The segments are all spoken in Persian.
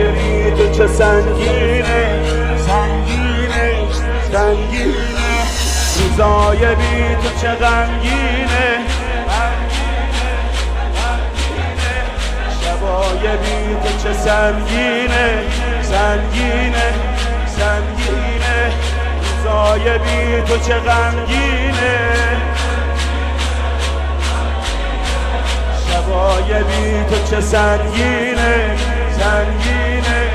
بی تو چه سنگینه، سنگینه، سنگینه. روزای بی تو چه غمگینه، شبای بی تو چه سنگینه، سنگینه، سنگینه. روزای بی تو چه غمگینه، شبای بی تو چه سنگینه، سنگینه.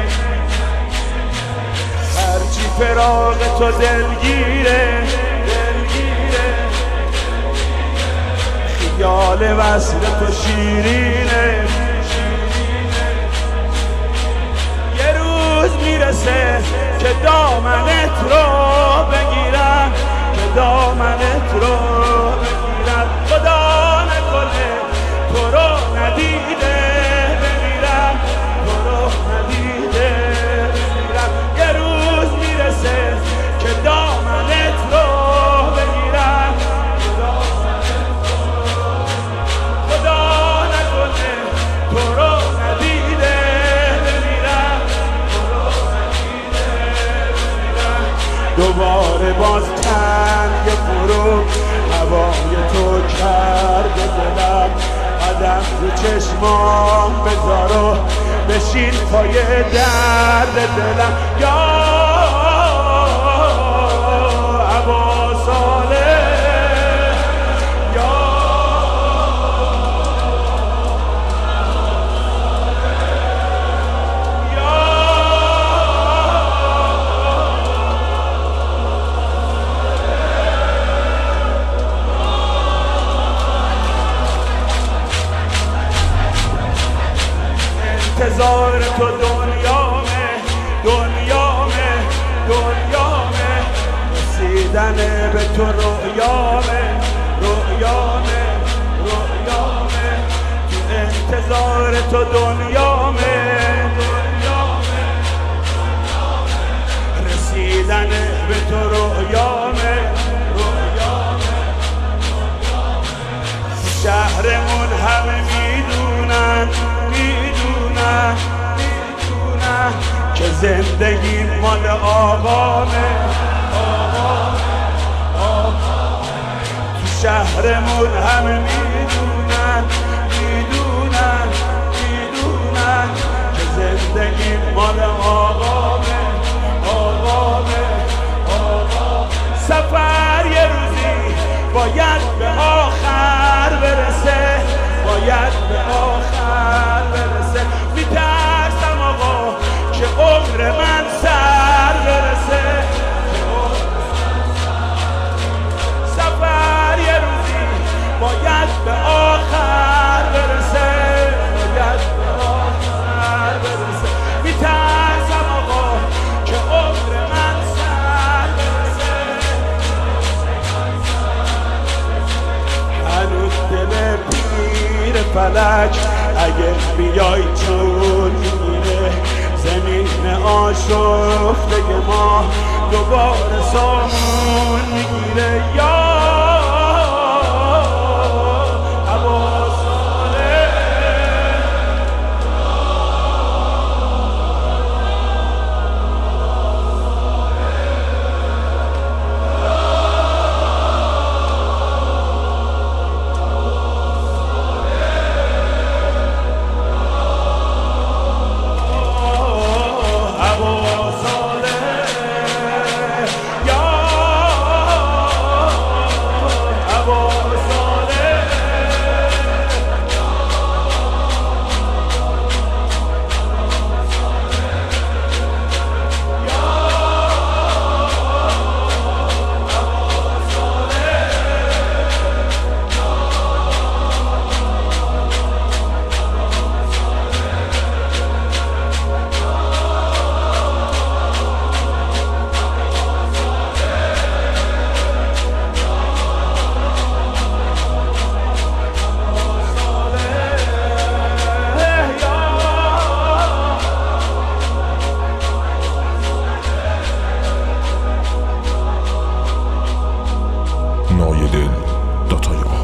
هرچی فراق تو دلگیره، دلگیره. خیال وصل تو شیرینه، یه روز میرسه که دامنت رو بگیرم، که دامنت رو بگیرم. خدا نکنه تو رو ندیده بمیرم، تو رو ندیده بمیرم. یه روز میرسه که دامنت رو بگیرم، خدا نکنه تو رو ندیده بمیرم، تو رو ندیده بمیرم. دوباره باز تنگ فرو هوای تو کرده دلم، قدم رو چشمام بذار و بشین پای درد دلم. یا ابا صالح، یا انتظار تو دنیامه، دنیامه، دنیامه. رسیدن به تو رویامه، رویامه، رویامه. تو انتظار تو دنیامه، دنیامه. رسیدن به تو رویامه، رویامه. شهرمون همه میدونن، میدونن که زندگی مال آقامه، آقامه، آقامه. تو شهرمون همه میدونن، میدونن، میدونن که زندگی مال آقامه، آقامه، آقامه. سفر یه روزی باید به آخر برسه، باید به آخر برسه. میترسم آقا که عمر من سر برسه، سفر یه روزی باید به آخر برسه، باید به آخر برسه. میترسم آقا که عمر من سر برسه. هنوز دل پیر فلک اگه بیای چون میگیره، زمین آشفته ما دوباره سامون میگیره. یا ابا صالح، نایدل داتای